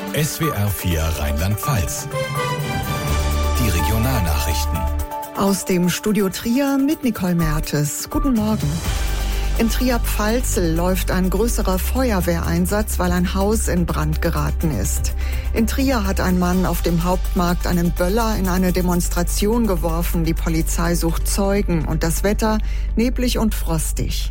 SWR 4 Rheinland-Pfalz. Die Regionalnachrichten. Aus dem Studio Trier mit Nicole Mertes. Guten Morgen. In Trier-Pfalzel läuft ein größerer Feuerwehreinsatz, weil ein Haus in Brand geraten ist. In Trier hat ein Mann auf dem Hauptmarkt einen Böller in eine Demonstration geworfen. Die Polizei sucht Zeugen und das Wetter neblig und frostig.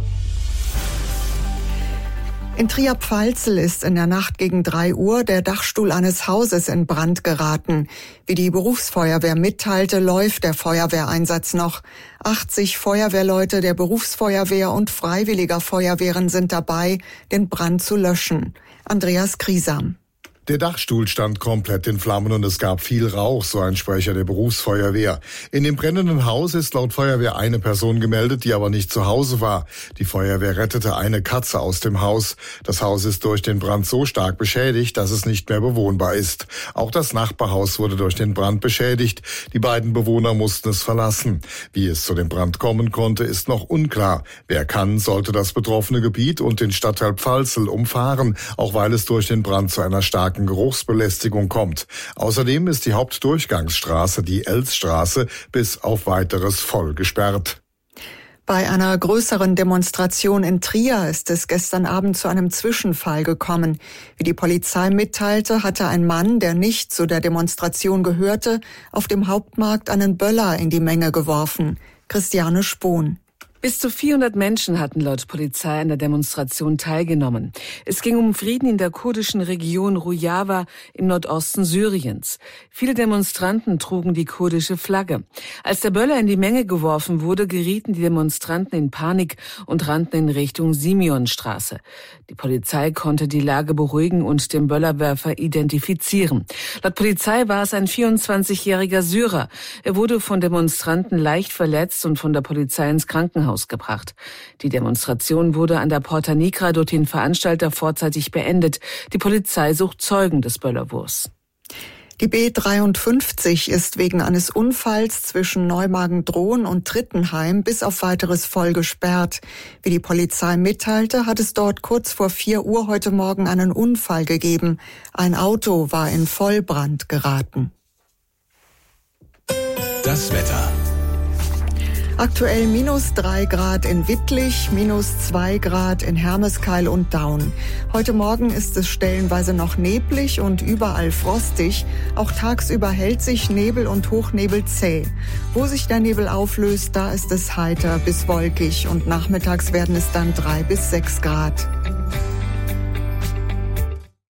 In Trier-Pfalzel ist in der Nacht gegen 3 Uhr der Dachstuhl eines Hauses in Brand geraten. Wie die Berufsfeuerwehr mitteilte, läuft der Feuerwehreinsatz noch. 80 Feuerwehrleute der Berufsfeuerwehr und freiwilliger Feuerwehren sind dabei, den Brand zu löschen. Andreas Griesam. Der Dachstuhl stand komplett in Flammen und es gab viel Rauch, so ein Sprecher der Berufsfeuerwehr. In dem brennenden Haus ist laut Feuerwehr eine Person gemeldet, die aber nicht zu Hause war. Die Feuerwehr rettete eine Katze aus dem Haus. Das Haus ist durch den Brand so stark beschädigt, dass es nicht mehr bewohnbar ist. Auch das Nachbarhaus wurde durch den Brand beschädigt. Die beiden Bewohner mussten es verlassen. Wie es zu dem Brand kommen konnte, ist noch unklar. Wer kann, sollte das betroffene Gebiet und den Stadtteil Pfalzel umfahren, auch weil es durch den Brand zu einer starken Geruchsbelästigung kommt. Außerdem ist die Hauptdurchgangsstraße, die Elsstraße, bis auf weiteres voll gesperrt. Bei einer größeren Demonstration in Trier ist es gestern Abend zu einem Zwischenfall gekommen. Wie die Polizei mitteilte, hatte ein Mann, der nicht zu der Demonstration gehörte, auf dem Hauptmarkt einen Böller in die Menge geworfen. Christiane Spohn. Bis zu 400 Menschen hatten laut Polizei an der Demonstration teilgenommen. Es ging um Frieden in der kurdischen Region Rojava im Nordosten Syriens. Viele Demonstranten trugen die kurdische Flagge. Als der Böller in die Menge geworfen wurde, gerieten die Demonstranten in Panik und rannten in Richtung Simeonstraße. Die Polizei konnte die Lage beruhigen und den Böllerwerfer identifizieren. Laut Polizei war es ein 24-jähriger Syrer. Er wurde von Demonstranten leicht verletzt und von der Polizei ins Krankenhaus gebracht. Die Demonstration wurde an der Porta Nigra durch den Veranstalter vorzeitig beendet. Die Polizei sucht Zeugen des Böllerwurfs. Die B53 ist wegen eines Unfalls zwischen Neumagen-Dhron und Trittenheim bis auf weiteres voll gesperrt. Wie die Polizei mitteilte, hat es dort kurz vor 4 Uhr heute Morgen einen Unfall gegeben. Ein Auto war in Vollbrand geraten. Das Wetter. Aktuell -3 Grad in Wittlich, -2 Grad in Hermeskeil und Daun. Heute Morgen ist es stellenweise noch neblig und überall frostig. Auch tagsüber hält sich Nebel und Hochnebel zäh. Wo sich der Nebel auflöst, da ist es heiter bis wolkig und nachmittags werden es dann 3 bis 6 Grad.